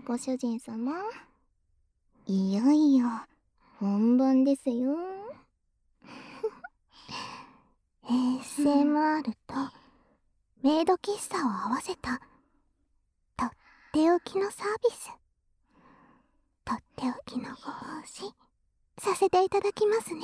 ご主人様、いよいよ本番ですよ。 ASMR とメイド喫茶を合わせたとっておきのサービス、とっておきのご奉仕させていただきますね。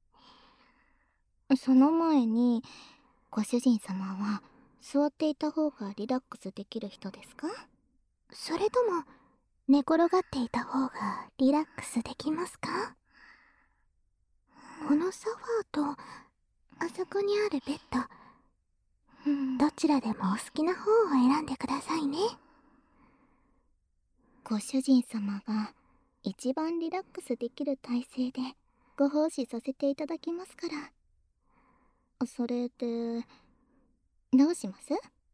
その前に、ご主人様は座っていた方がリラックスできる人ですか？ それとも寝転がっていた方がリラックスできますか？このソファーとあそこにあるベッド、どちらでもお好きな方を選んでくださいね。 ご主人様が一番リラックスできる体勢でご奉仕させていただきますから。それで、どうします？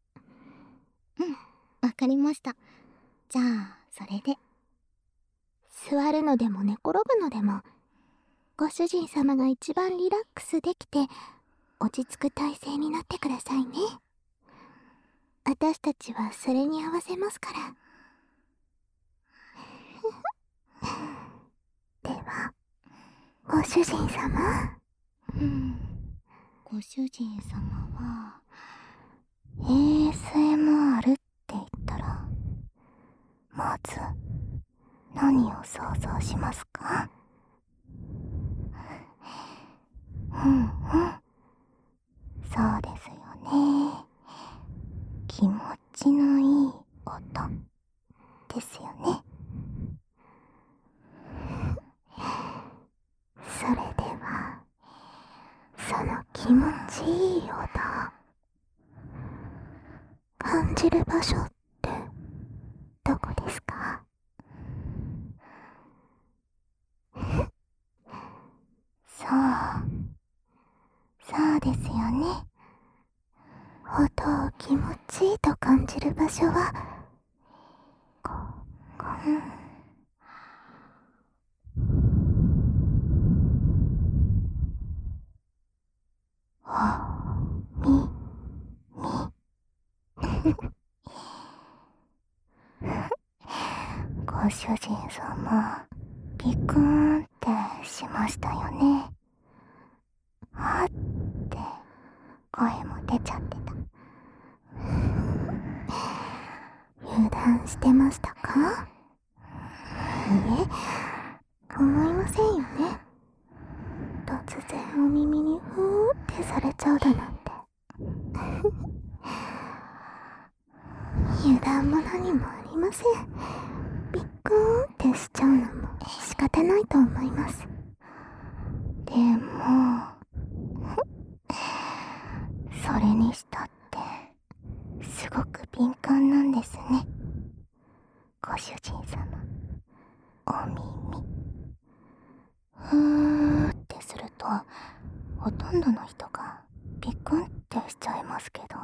わかりました。じゃあ、それで。 座るのでも寝転ぶのでも、ご主人様が一番リラックスできて落ち着く体勢になってくださいね。私たちはそれに合わせますから。では、ご主人様。 ご主人様は、 ASMR って言ったら、まず何を想像しますか？そうですよね。気持ちのいい音ですよね。それでは、その気持ちいい音を感じる場所ってどこですか？そうですよね。音を気持ちいいと感じる場所はここ。ご主人様、ピクーンってしましたよね。はって声も出ちゃってた。油断してましたか？いえ、思いませんよね。突然お耳にふーってされちゃうだなんて。油断も何もありません。ビックーンってしちゃうのも仕方ないと思います。でもそれにしたってすごく敏感なんですね、ご主人様。お耳ふーってするとほとんどの人がビクンってしちゃいますけど、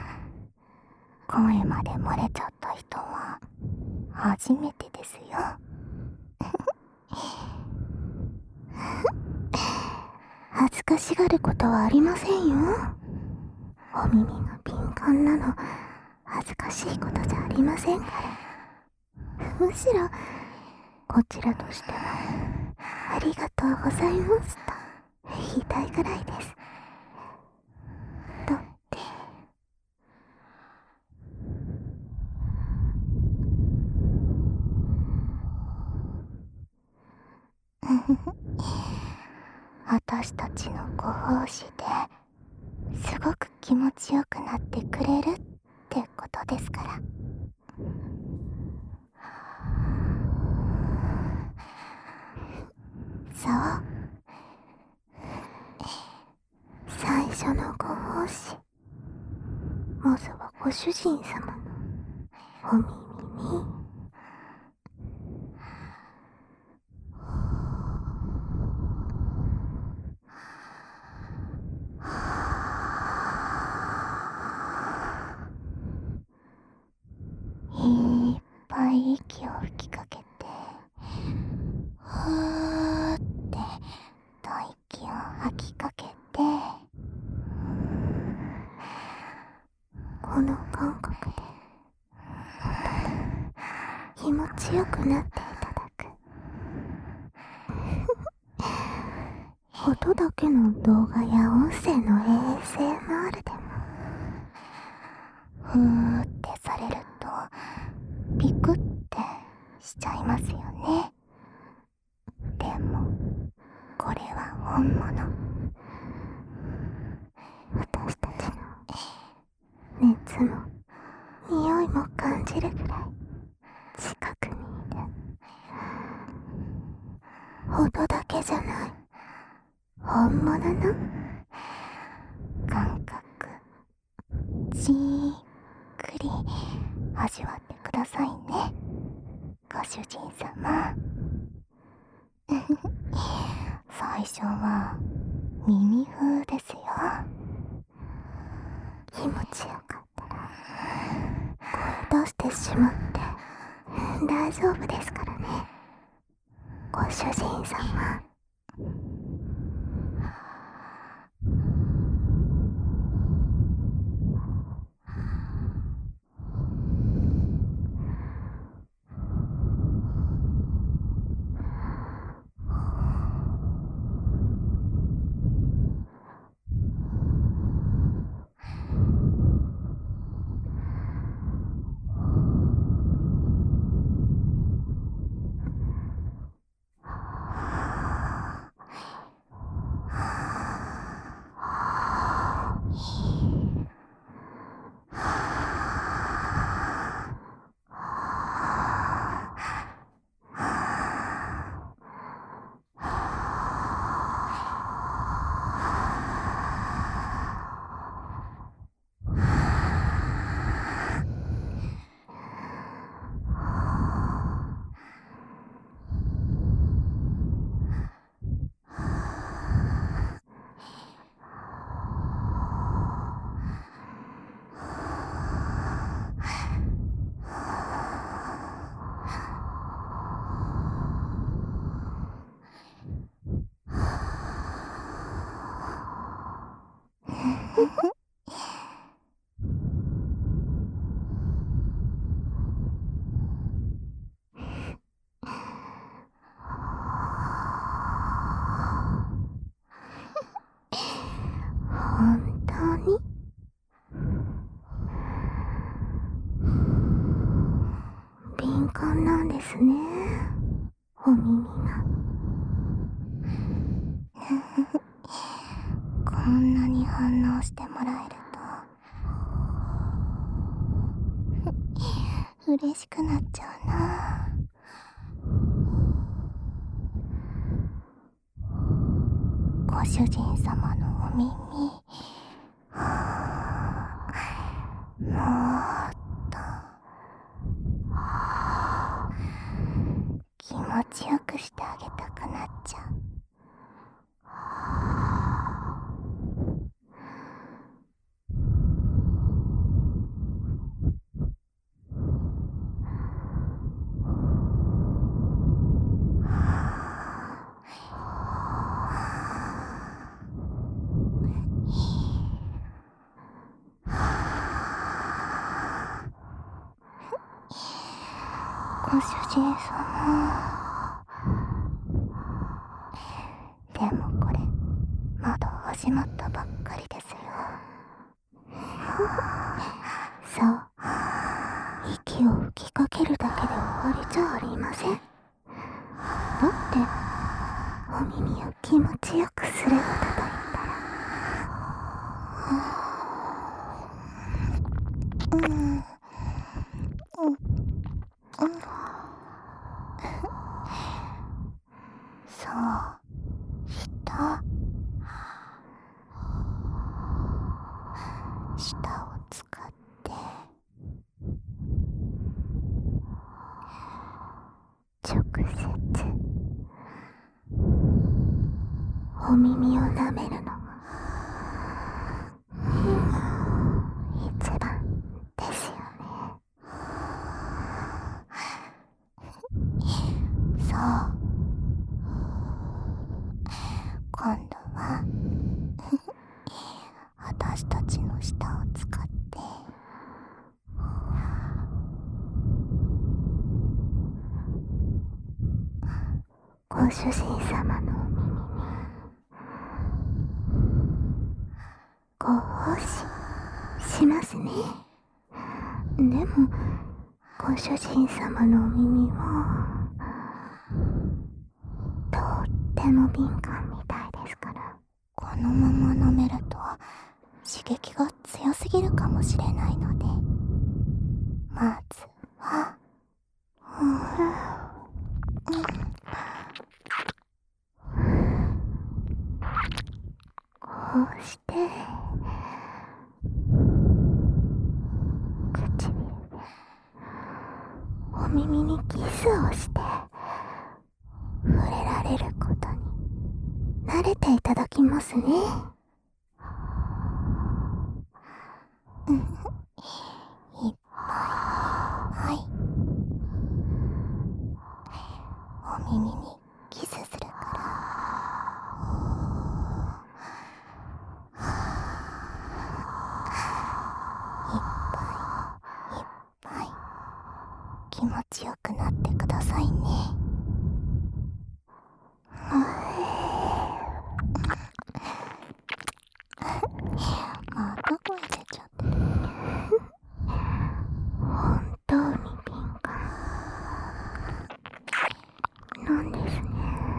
声まで漏れちゃった人は初めてですよ。恥ずかしがることはありませんよ。お耳が敏感なの恥ずかしいことじゃありませんから。むしろこちらとしてはありがとうございますと言いたいぐらいです。だって私たちのご奉仕ですごく気持ちよくなってくれるってことですから。そう、最初のご奉仕、まずはご主人様のお耳にいっぱい息を吹きかけて、ふーってと息を吐きかけて、この感覚で気持ちよくなっていただく。音だけの動画や音声の ASMR でもふーってされるとピクってしちゃいますよね。でもこれは本物。私たちの熱も匂いも感じるぐらい近くにいる。音だけじゃない、本物の感覚、じーっくり味わってくださいね、ご主人様。最初は耳風ですよ。気持ちよかったら声出してしまって大丈夫ですからね、ご主人様。本当に敏感なんですね、お耳が。こんなに反応してもらえると嬉しくなっちゃうな。ご主人様のお耳、もっと気持ちよくしてあげたくなっちゃう。ご主人様。でもこれまだ始まったばっかりですよ。そう、息を吹きかけるだけで終わりじゃありません。だってお耳を気持ちよくすることと言ったら、そう、舌を使って直接お耳を舐めるのが一番ですよね。そう、今度は私たちの舌を使ってご主人様のお耳にご奉仕しますね。でもご主人様のお耳はとっても敏感みたいですから、このまま舐めると刺激が強すぎるかもしれないので、まずはこうして唇でお耳にキスをして触れられることに慣れていただきますね。いっぱいいっぱいお耳にキスするからいっぱいいっぱい気持ちよくなってくださいね。また声出ちゃってる。本当に敏感なんですね。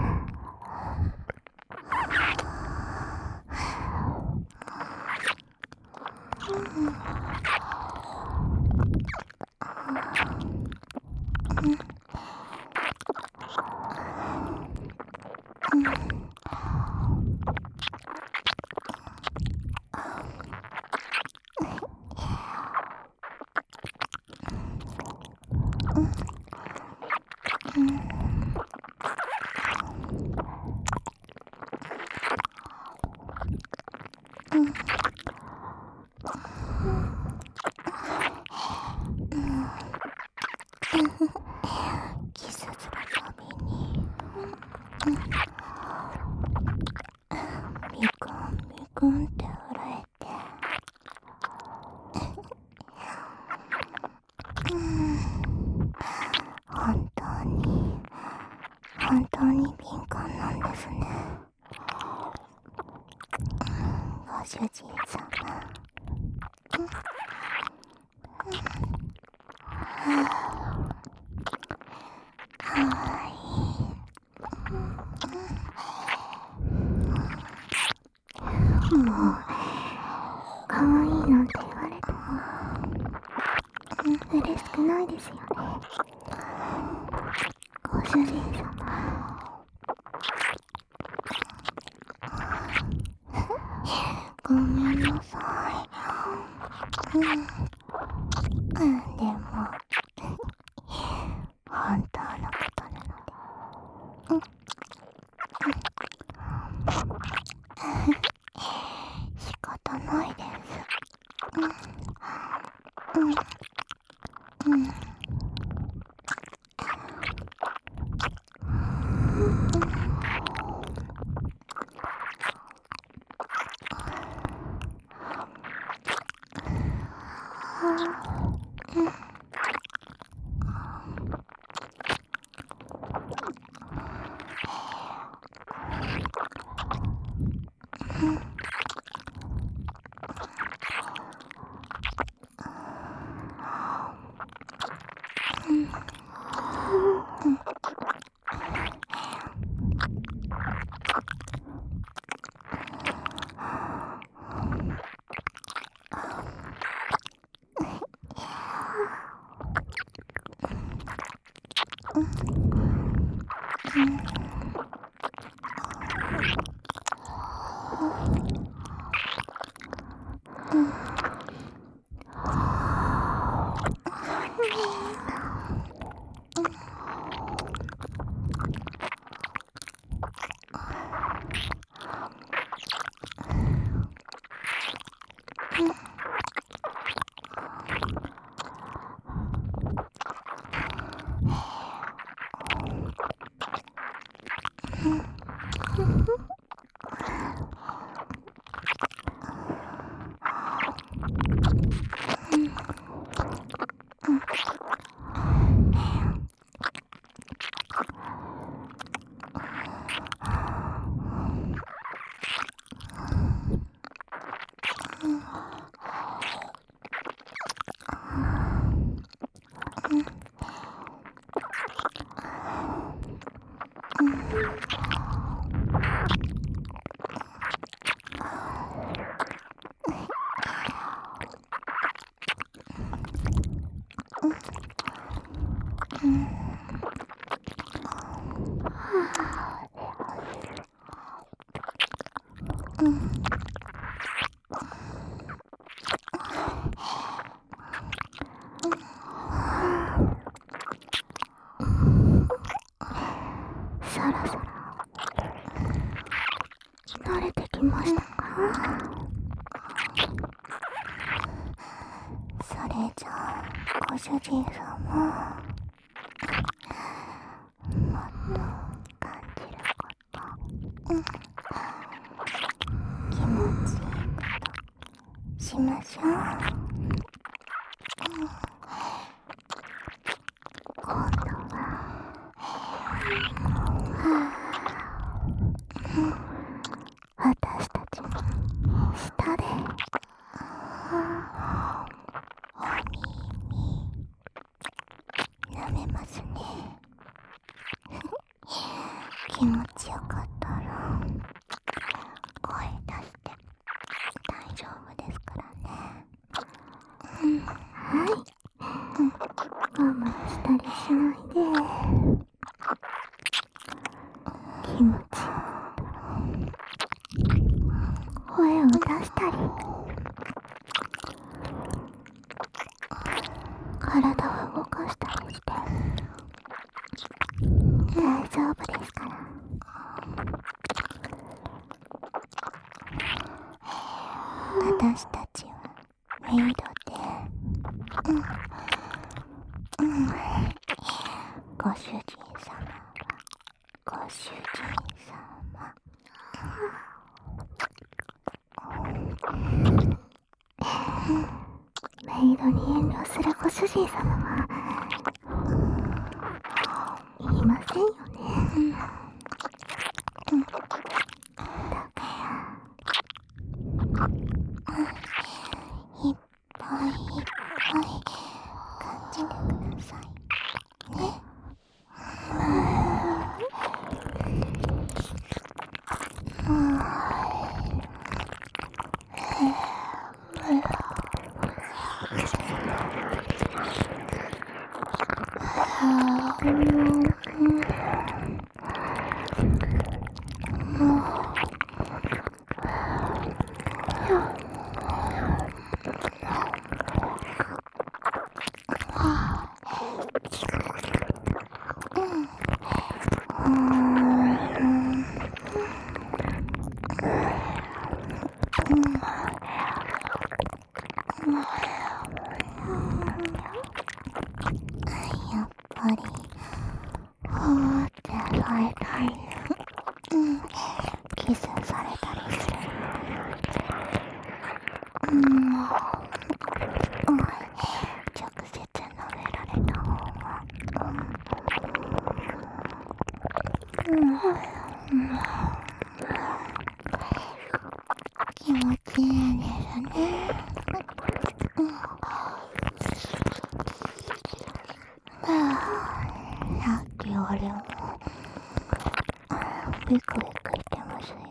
キスするたびにミクンミクンって震えて本当に敏感なんですね。ご主人様。かわいい。もうかわいいなんて言われても嬉しくないですよね。ご主人様。ごめんなさい。でも本当のことなので仕方ないです。 そろそろ慣れてきましたか？それじゃあご主人様もっと感じること、気持ちいいことしましょう。今度は私たちの舌でお耳舐めますね。気持ちよかったら声出して大丈夫ですからね。はい、我慢したりしないで。気持ちよかったら声を出したり、体を動かしたりして大丈夫ですから。私たちはメイドで、ご主人様はご主人様。メイドに遠慮するご主人様はいませんよね。だからいっぱいいっぱい感じてくださいね。やっぱりふーってされたり、キスされたりする。直接舐められた方が気持ちいいですね。さっきよりもビクビクしてますよ。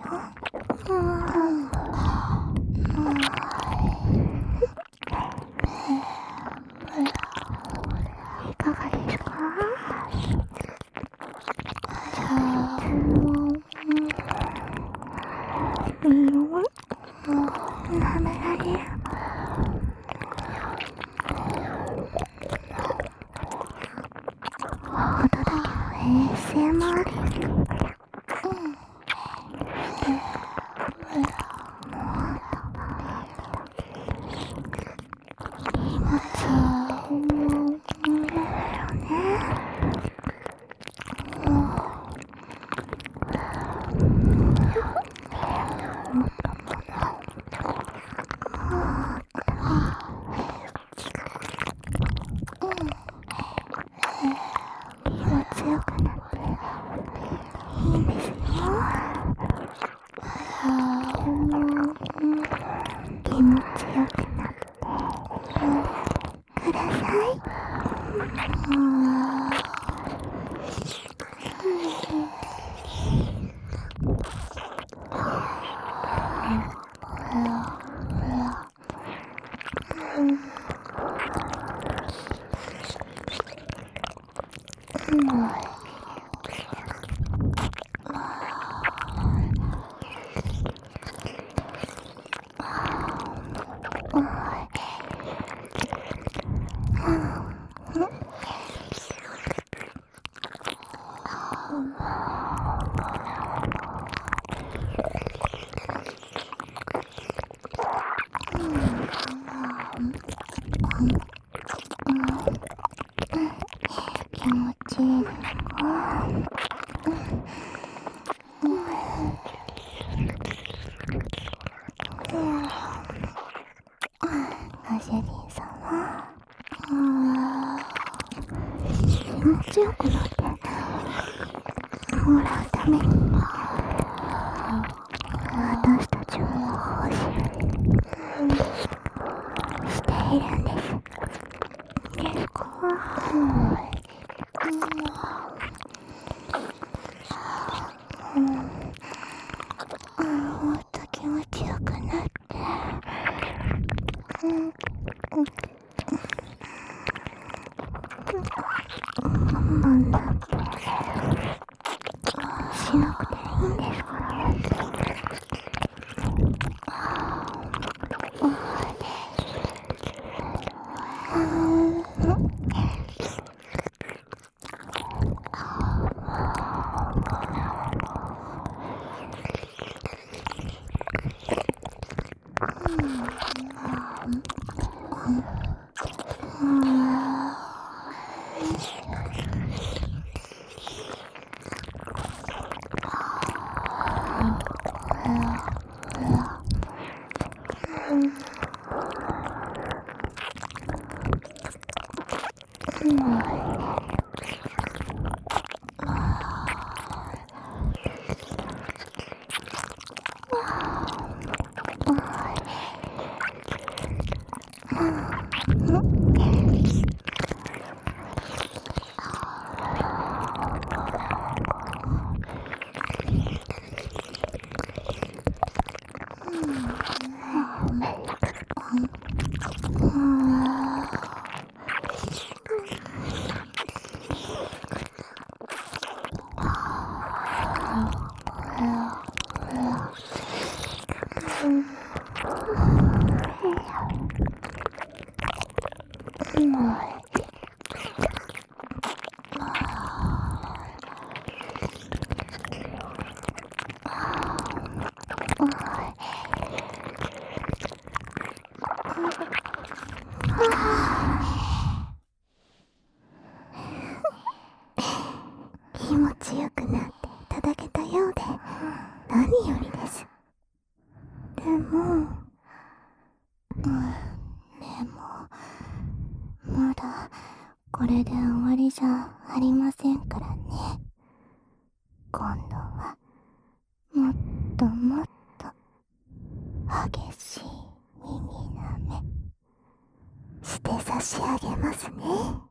いかがですか？舐められる。お届けの ASMR です。気持ちいいよね。強くなっていいんですよ。気持ちよくなってください。 気持ちいいですか？ご主人様、気持ちよくなってもらうために私たちは奉仕しているんですか？もっと気持ちよくなって、我慢なんてしなくていいんですから。気持ちよくなっていただけたようで何よりです。でもまだこれで終わりじゃありませんからね。今度はもっともっと激しい耳なめして差し上げますね。